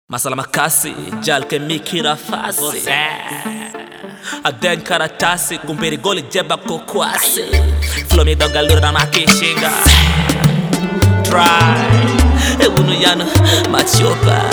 Masala makasi, jal ke mikira fasi Aden karatasi, kumbiri goli jeba kukwasi Flow mi doga lura na kishinga Try, unu yano machopa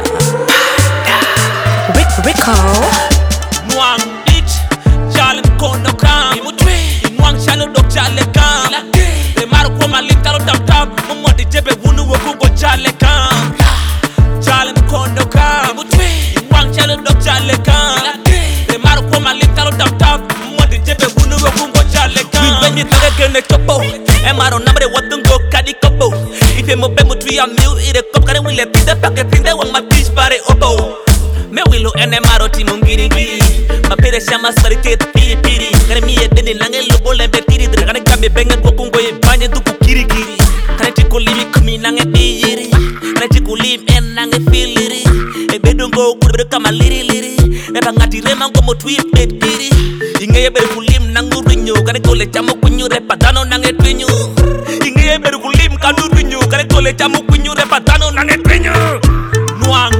Rico Mwang bitch, jale mkono kam Mwang shalo dok jale kam Le maru kwa malintalo tam tam Mumwadi jebe wunu wakugo jale kam Jale mkono kam Mwang shalo dok jale kam Le maru kwa malintalo tam tam Mumwadi jebe wunu wakugo jale kam Wilwenye tage kene kopo Emaro namre watungo kadi kopo Ife mobe mutwi ya miu ire kop Kare wile pide pake pinde wang ma bitch pare opo Me willow ene maro ti mungiri giri Mapere shama sari tet piri piri Kane miye deni nange lobo lembe tiri Dere kane gambe bengen kwa kungo ye banye duku kiri kiri Kane tiku limi kumi nange biyiri Kane tiku lim en nange filiri Ebe dungo kurebedo kama liri liri Eba ngati rema ngomo tweet bed kiri Inge ye beru kulim nangu rinyo Kane kole chamo kunyu repa dano nange twinyu Inge ye beru kulim kanu rinyo Kane kole chamo kunyu repa dano nange twinyu Nuang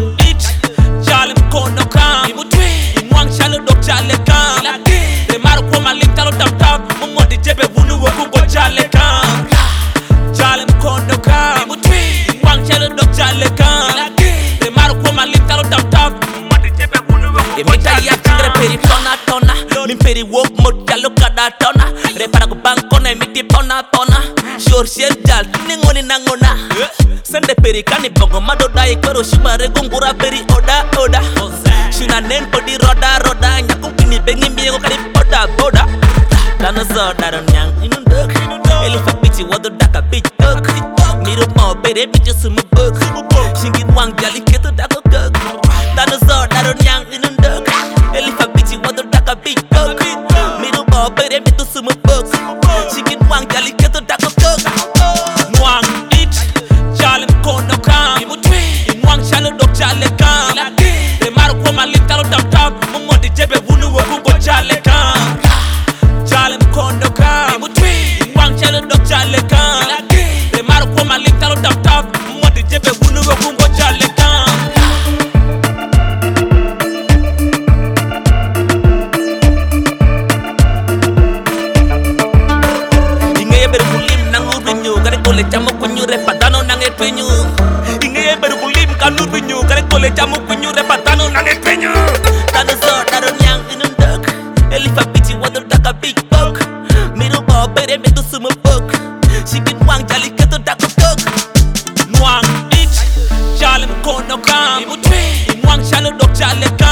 Jale mkono kam Mwang shalo dok jale kam Le maru kwa malintalo tam tam Mumwadi jebe wunu wakugo jale kam Jale mkono kam Mwang shalo dok jale kam Le maru kwa malintalo tam tam Mumwadi jebe wunu wakugo jale kam Tingre peri tona tona Mimperi wok mot jalo kada tona Repara ku bangkona emiti pona pona Shor shir jal ningoni nangona Sende peri kani bongo madoda ikoro shimare gungura peri oda oda Shuna nen podi roda roda Nyaku kini bengi miego kani boda boda Dano zo daro nyang inunduk Elifak bichi wado daka bitch duk Miru mau pere bichi sumu buk Shingit wang jali keto dako kuk Dano zo daro nyang inunduk Elifak bichi wado daka bitch duk Miru mau pere bichi sumu buk Shingit wang jali keto dako kuk Mwang Jale mkono kam Mwang shalo dok jale kam Le maru kwa malintalo tam tam Mumwadi jebe wunu wakugo jale kam Jale mkono kam Mwang shalo dok jale kam Le maru kwa malintalo tam tam Mumwadi jebe wunu wakugo jale kam Inge ye beru kulim nangu rinyo Kare kole chamo kunyu repa dano nange twinyu Inge ye beru kulim kanu rinyo Kare kole chamo kunyu repa dano nange twinyu Dano zo daro nyang inunduk Elifa bichi wado daka big bug Miru bo bere metu sumu bug Shigit wang jali keto dako kuk Mwang bitch Jale mkono kam Mwang shalo dok jale kam